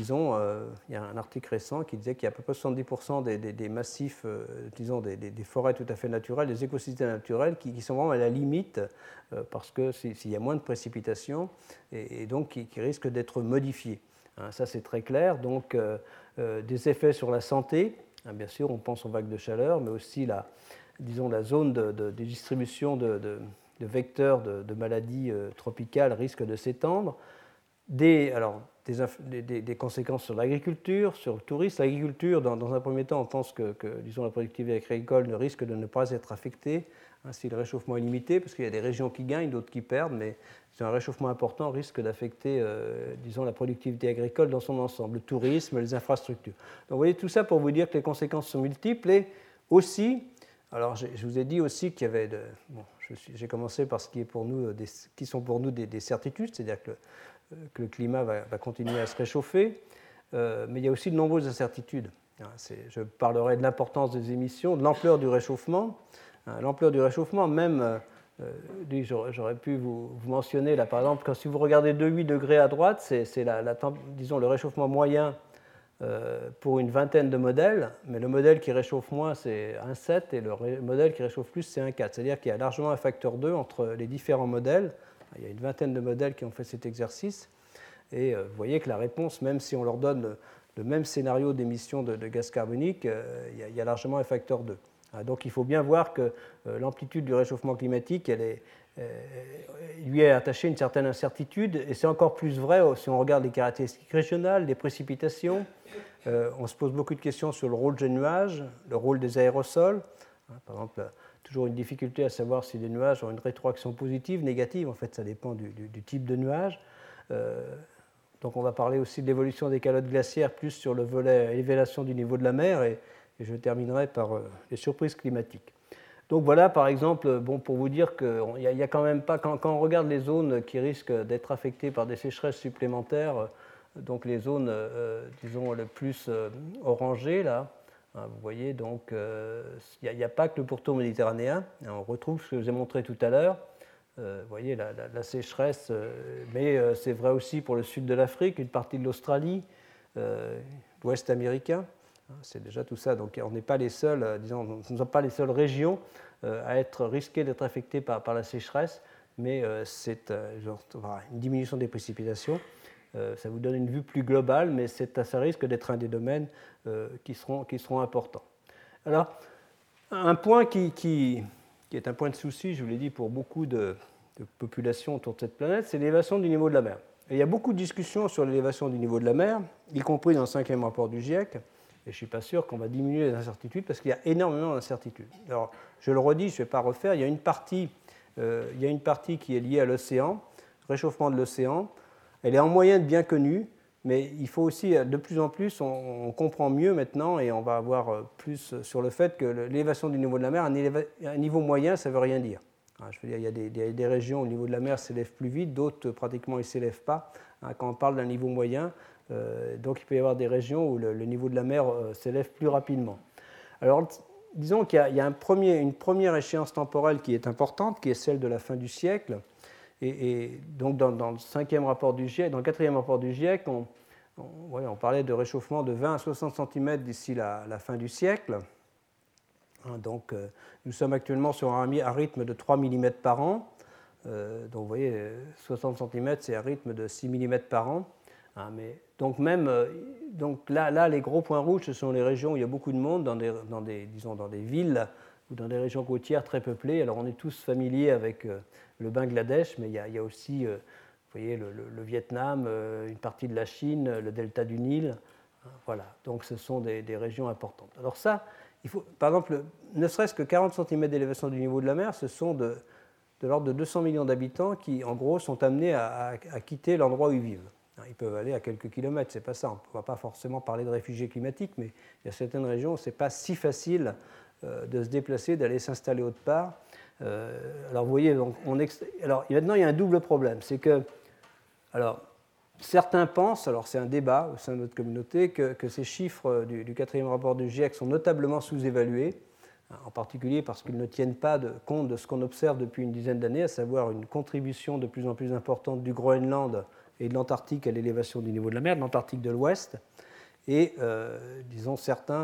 un article récent qui disait qu'il y a à peu près 70% des massifs, des forêts tout à fait naturelles, des écosystèmes naturels qui sont vraiment à la limite parce que s'il y a moins de précipitations et donc qui risquent d'être modifiés. Ça, c'est très clair. Donc, des effets sur la santé. Bien sûr, on pense aux vagues de chaleur, mais aussi la zone de distribution de vecteurs de maladies tropicales risque de s'étendre. Des conséquences sur l'agriculture, sur le tourisme. L'agriculture, dans un premier temps, on pense que la productivité agricole risque de ne pas être affectée si le réchauffement est limité, parce qu'il y a des régions qui gagnent, d'autres qui perdent, mais un réchauffement important risque d'affecter la productivité agricole dans son ensemble, le tourisme, les infrastructures. Donc vous voyez tout ça pour vous dire que les conséquences sont multiples, et aussi, alors je vous ai dit aussi qu'il y avait, j'ai commencé par ce qui sont pour nous des certitudes, c'est-à-dire que le climat va continuer à se réchauffer, mais il y a aussi de nombreuses incertitudes. Je parlerai de l'importance des émissions, de l'ampleur du réchauffement. L'ampleur du réchauffement, même, j'aurais pu vous mentionner, là, par exemple, si vous regardez 2,8 degrés à droite, c'est le réchauffement moyen pour une vingtaine de modèles, mais le modèle qui réchauffe moins, c'est 1,7, et le modèle qui réchauffe plus, c'est 1,4. C'est-à-dire qu'il y a largement un facteur 2 entre les différents modèles. Il y a une vingtaine de modèles qui ont fait cet exercice, et vous voyez que la réponse, même si on leur donne le même scénario d'émission de gaz carbonique, il y a largement un facteur 2. Donc il faut bien voir que l'amplitude du réchauffement climatique, lui est attachée une certaine incertitude, et c'est encore plus vrai si on regarde les caractéristiques régionales, les précipitations. On se pose beaucoup de questions sur le rôle des nuages, le rôle des aérosols. Par exemple, toujours une difficulté à savoir si les nuages ont une rétroaction positive, négative. En fait, ça dépend du type de nuage. Donc on va parler aussi de l'évolution des calottes glaciaires, plus sur le volet élévation du niveau de la mer, et et je terminerai par les surprises climatiques. Donc voilà, par exemple, pour vous dire qu'il y a quand même pas, quand on regarde les zones qui risquent d'être affectées par des sécheresses supplémentaires, donc les zones, disons, les plus orangées, là, hein, vous voyez, donc il n'y a pas que le pourtour méditerranéen, hein, on retrouve ce que je vous ai montré tout à l'heure, vous voyez, la sécheresse, mais c'est vrai aussi pour le sud de l'Afrique, une partie de l'Australie, l'Ouest américain. C'est déjà tout ça. Donc, on n'est pas les seuls, disons, nous ne sommes pas les seules régions à être risquées d'être affectées par la sécheresse, mais c'est une diminution des précipitations. Ça vous donne une vue plus globale, mais ça risque d'être un des domaines qui seront importants. Alors, un point qui est un point de souci, je vous l'ai dit, pour beaucoup de populations autour de cette planète, c'est l'élévation du niveau de la mer. Et il y a beaucoup de discussions sur l'élévation du niveau de la mer, y compris dans le 5e rapport du GIEC. Et je ne suis pas sûr qu'on va diminuer les incertitudes parce qu'il y a énormément d'incertitudes. Alors, je le redis, je ne vais pas refaire, il y a une partie qui est liée à l'océan, réchauffement de l'océan. Elle est en moyenne bien connue, mais il faut aussi, de plus en plus, on comprend mieux maintenant et on va avoir plus sur le fait que l'élévation du niveau de la mer, un niveau moyen, ça ne veut rien dire. Je veux dire, il y a des régions où le niveau de la mer s'élève plus vite, d'autres pratiquement il ne s'élève pas. Quand on parle d'un niveau moyen, donc il peut y avoir des régions où le niveau de la mer s'élève plus rapidement. Alors, disons qu'il y a une première échéance temporelle qui est importante, qui est celle de la fin du siècle. Et donc dans le 5e rapport du GIEC, dans le 4e rapport du GIEC, on parlait de réchauffement de 20 à 60 cm d'ici la fin du siècle. Donc nous sommes actuellement sur un rythme de 3 mm par an. Donc vous voyez, 60 cm, c'est un rythme de 6 mm par an. Donc là, les gros points rouges, ce sont les régions où il y a beaucoup de monde, dans des villes ou dans des régions côtières très peuplées. Alors on est tous familiers avec le Bangladesh, mais il y a aussi, vous voyez, le Vietnam, une partie de la Chine, le delta du Nil. Voilà, donc ce sont des régions importantes. Alors ça, il faut, par exemple, ne serait-ce que 40 cm d'élévation du niveau de la mer, ce sont de l'ordre de 200 millions d'habitants qui, en gros, sont amenés à quitter l'endroit où ils vivent. Ils peuvent aller à quelques kilomètres, c'est pas ça. On ne va pas forcément parler de réfugiés climatiques, mais il y a certaines régions où ce n'est pas si facile de se déplacer, d'aller s'installer autre part. Alors vous voyez, donc alors maintenant il y a un double problème, c'est que, alors certains pensent, alors c'est un débat au sein de notre communauté, que ces chiffres du 4e rapport du GIEC sont notablement sous-évalués, en particulier parce qu'ils ne tiennent pas compte de ce qu'on observe depuis une dizaine d'années, à savoir une contribution de plus en plus importante du Groenland et de l'Antarctique à l'élévation du niveau de la mer, de l'Antarctique de l'Ouest. Et, disons, certains,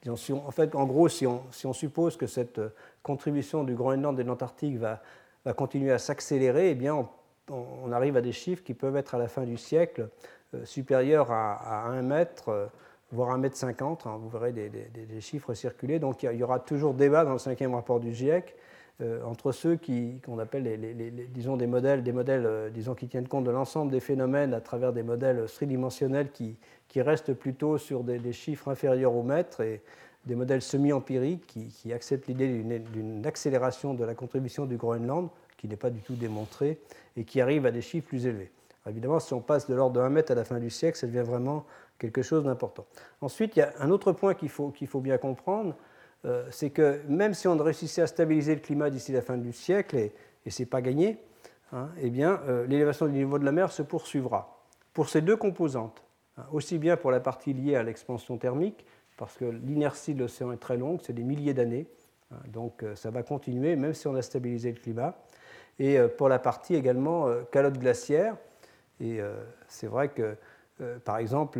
en gros, si on suppose que cette contribution du Groenland et de l'Antarctique va continuer à s'accélérer, eh bien, on arrive à des chiffres qui peuvent être à la fin du siècle supérieurs à 1 mètre, voire 1,50 m. Vous verrez des chiffres circuler. Donc il y aura toujours débat dans le 5e rapport du GIEC entre ceux qu'on appelle disons des modèles disons, qui tiennent compte de l'ensemble des phénomènes à travers des modèles tridimensionnels qui restent plutôt sur des chiffres inférieurs au mètre, et des modèles semi-empiriques qui acceptent l'idée d'une accélération de la contribution du Groenland, qui n'est pas du tout démontrée, et qui arrivent à des chiffres plus élevés. Alors évidemment, si on passe de l'ordre de 1 mètre à la fin du siècle, ça devient vraiment quelque chose d'important. Ensuite, il y a un autre point qu'il faut bien comprendre, c'est que même si on réussissait à stabiliser le climat d'ici la fin du siècle, et ce n'est pas gagné, eh bien, l'élévation du niveau de la mer se poursuivra pour ces deux composantes, aussi bien pour la partie liée à l'expansion thermique, parce que l'inertie de l'océan est très longue, c'est des milliers d'années, donc ça va continuer même si on a stabilisé le climat, et pour la partie également calotte glaciaire. Et c'est vrai que, par exemple,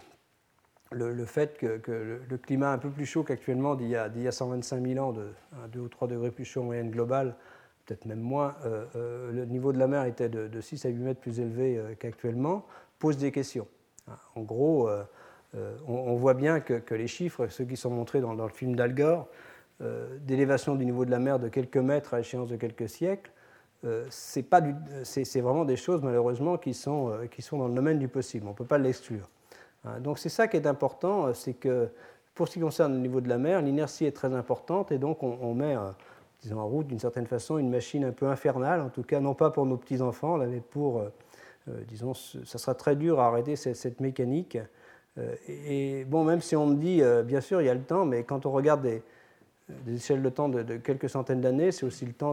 le fait que le climat un peu plus chaud qu'actuellement d'il y a 125 000 ans, de 2 ou 3 degrés plus chaud en moyenne globale, peut-être même moins, le niveau de la mer était de 6 à 8 mètres plus élevé qu'actuellement, pose des questions. En gros, on voit bien que les chiffres, ceux qui sont montrés dans le film d'Al Gore, d'élévation du niveau de la mer de quelques mètres à échéance de quelques siècles, c'est vraiment des choses, malheureusement, qui sont dans le domaine du possible. On ne peut pas l'exclure. Donc c'est ça qui est important, c'est que pour ce qui concerne le niveau de la mer, l'inertie est très importante, et donc on met disons, en route d'une certaine façon une machine un peu infernale, en tout cas non pas pour nos petits-enfants, mais pour, disons, ça sera très dur à arrêter cette mécanique Et bon, même si on me dit, bien sûr, il y a le temps, mais quand on regarde des échelles de temps de quelques centaines d'années, c'est aussi le temps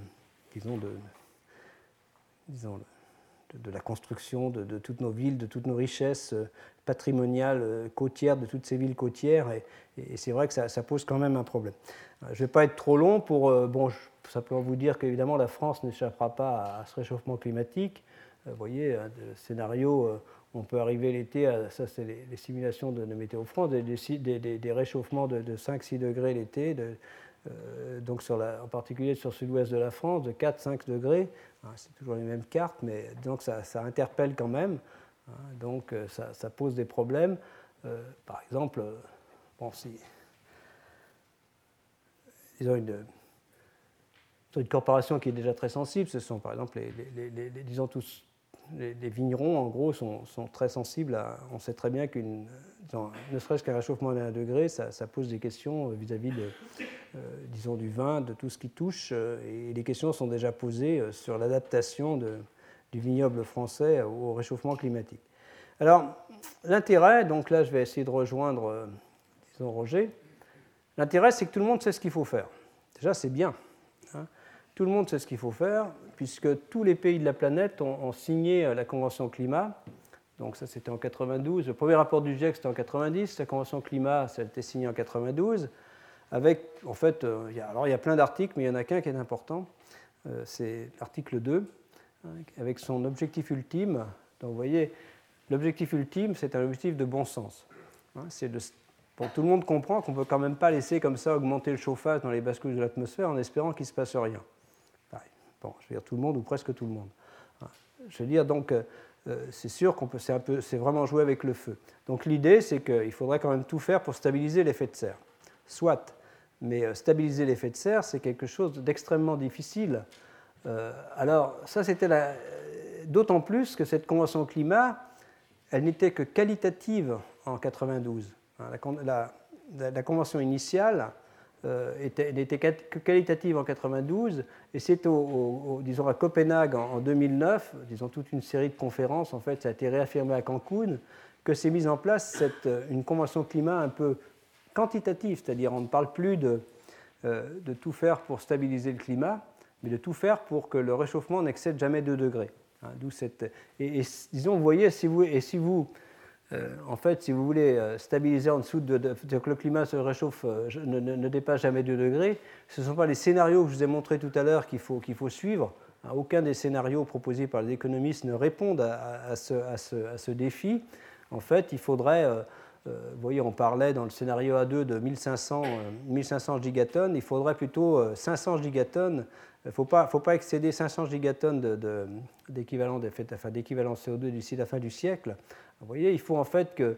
de la construction de toutes nos villes, de toutes nos richesses patrimoniales, côtières, de toutes ces villes côtières. Et c'est vrai que ça pose quand même un problème. Je ne vais pas être trop long pour simplement vous dire qu'évidemment la France n'échappera pas à ce réchauffement climatique. Vous voyez, le scénario, on peut arriver l'été, ça c'est les simulations de Météo France, des réchauffements de 5-6 degrés l'été, donc en particulier sur le sud-ouest de la France, de 4-5 degrés. C'est toujours les mêmes cartes, mais donc ça interpelle quand même. Donc ça pose des problèmes. Par exemple, ils ont une corporation qui est déjà très sensible. Ce sont par exemple disons tous les vignerons, en gros, sont très sensibles on sait très bien ne serait-ce qu'un réchauffement d'1 degré, ça pose des questions vis-à-vis disons, du vin, de tout ce qui touche, et les questions sont déjà posées sur l'adaptation du vignoble français au réchauffement climatique. Alors, l'intérêt, donc là je vais essayer de rejoindre, disons, Roger, l'intérêt c'est que tout le monde sait ce qu'il faut faire. Déjà c'est bien. Tout le monde sait ce qu'il faut faire, puisque tous les pays de la planète ont signé la Convention climat. Donc ça, c'était en 92. Le premier rapport du GIEC, c'était en 90. La Convention climat, ça a été signée en 92. Avec, en fait, il y a plein d'articles, mais il n'y en a qu'un qui est important. C'est l'article 2, avec son objectif ultime. Donc vous voyez, l'objectif ultime, c'est un objectif de bon sens. Tout le monde comprend qu'on ne peut quand même pas laisser comme ça augmenter le chauffage dans les basses couches de l'atmosphère en espérant qu'il ne se passe rien. Bon, je veux dire tout le monde ou presque tout le monde. Je veux dire, donc, c'est sûr c'est vraiment jouer avec le feu. Donc l'idée, c'est qu'il faudrait quand même tout faire pour stabiliser l'effet de serre. Soit, mais stabiliser l'effet de serre, c'est quelque chose d'extrêmement difficile. Alors, ça, c'était d'autant plus que cette convention climat, elle n'était que qualitative en 92. La convention initiale n'était que qualitative en 92, et c'est disons à Copenhague en 2009, disons toute une série de conférences, en fait, ça a été réaffirmé à Cancun, que s'est mise en place une convention climat un peu quantitative, c'est-à-dire on ne parle plus de tout faire pour stabiliser le climat, mais de tout faire pour que le réchauffement n'excède jamais 2 degrés. Disons, vous voyez, si vous voulez stabiliser en dessous que le climat se réchauffe, ne dépasse jamais 2 degrés, ce ne sont pas les scénarios que je vous ai montrés tout à l'heure qu'il faut suivre. Aucun des scénarios proposés par les économistes ne répondent à ce défi. En fait, il faudrait, vous voyez, on parlait dans le scénario A2 de 1500 gigatonnes, il faudrait plutôt 500 gigatonnes. Il ne faut pas excéder 500 gigatonnes d'équivalent CO2 d'ici la fin du siècle. Vous voyez, il faut en fait que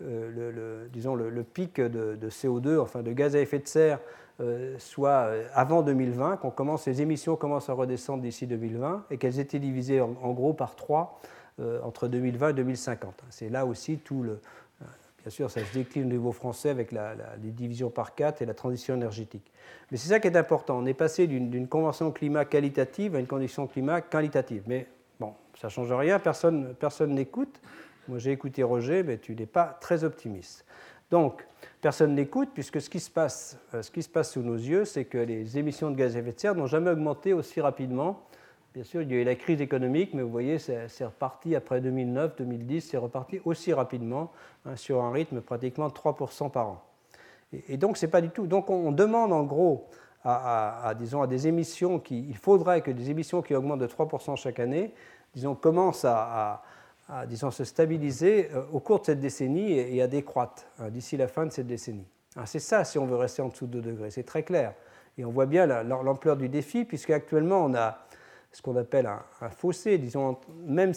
le pic de CO2, enfin de gaz à effet de serre, soit avant 2020, les émissions commencent à redescendre d'ici 2020 et qu'elles étaient divisées en gros par 3 entre 2020 et 2050. C'est là aussi bien sûr, ça se décline au niveau français avec les divisions par 4 et la transition énergétique. Mais c'est ça qui est important. On est passé d'une convention climat qualitative à une condition climat qualitative. Mais bon, ça ne change rien, personne n'écoute. Moi, j'ai écouté Roger, mais tu n'es pas très optimiste. Donc, personne n'écoute, puisque ce qui se passe sous nos yeux, c'est que les émissions de gaz à effet de serre n'ont jamais augmenté aussi rapidement. Bien sûr, il y a eu la crise économique, mais vous voyez, c'est reparti après 2009, 2010, c'est reparti aussi rapidement, sur un rythme pratiquement de 3% par an. Et donc, c'est pas du tout. Donc, on demande en gros à des émissions il faudrait que des émissions qui augmentent de 3% chaque année, commencent à se stabiliser au cours de cette décennie et à décroître d'ici la fin de cette décennie. C'est ça si on veut rester en dessous de 2 degrés, c'est très clair. Et on voit bien l'ampleur du défi, puisque actuellement on a ce qu'on appelle un fossé, même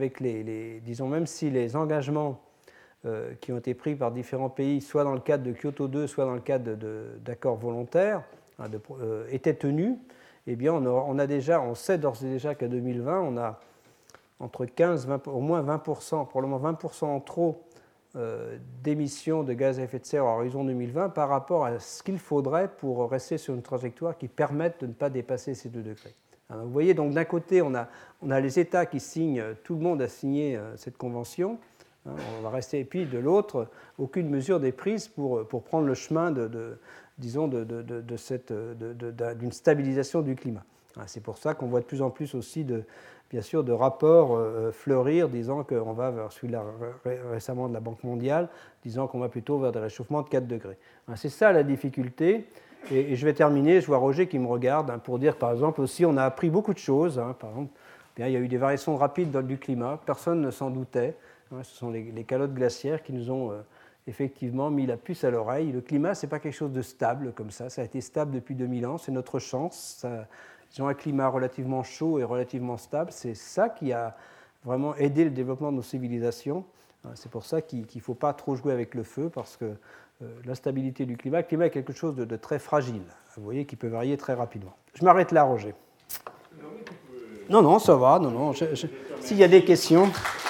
si les engagements qui ont été pris par différents pays, soit dans le cadre de Kyoto 2, soit dans le cadre d'accords volontaires, étaient tenus, eh bien on sait d'ores et déjà qu'à 2020, on a entre 15 et au moins 20%, probablement 20% en trop d'émissions de gaz à effet de serre à l'horizon 2020 par rapport à ce qu'il faudrait pour rester sur une trajectoire qui permette de ne pas dépasser ces 2 degrés. Alors, vous voyez, donc d'un côté, on a les États qui signent, tout le monde a signé cette convention, On va rester, et puis de l'autre, aucune mesure n'est prise pour prendre le chemin d'une stabilisation du climat. C'est pour ça qu'on voit de plus en plus aussi bien sûr, de rapports fleurir disant qu'on va vers celui-là récemment de la Banque mondiale, disant qu'on va plutôt vers des réchauffements de 4 degrés. C'est ça la difficulté. Et je vais terminer, je vois Roger qui me regarde, pour dire par exemple aussi, on a appris beaucoup de choses. Par exemple, il y a eu des variations rapides du climat, personne ne s'en doutait. Ce sont les calottes glaciaires qui nous ont effectivement mis la puce à l'oreille. Le climat, ce n'est pas quelque chose de stable comme ça a été stable depuis 2000 ans, c'est notre chance. Ils ont un climat relativement chaud et relativement stable, c'est ça qui a vraiment aidé le développement de nos civilisations. C'est pour ça qu'il ne faut pas trop jouer avec le feu, parce que l'instabilité du climat, le climat est quelque chose de très fragile, vous voyez, qui peut varier très rapidement. Je m'arrête là, Roger. Non, ça va, s'il y a des questions...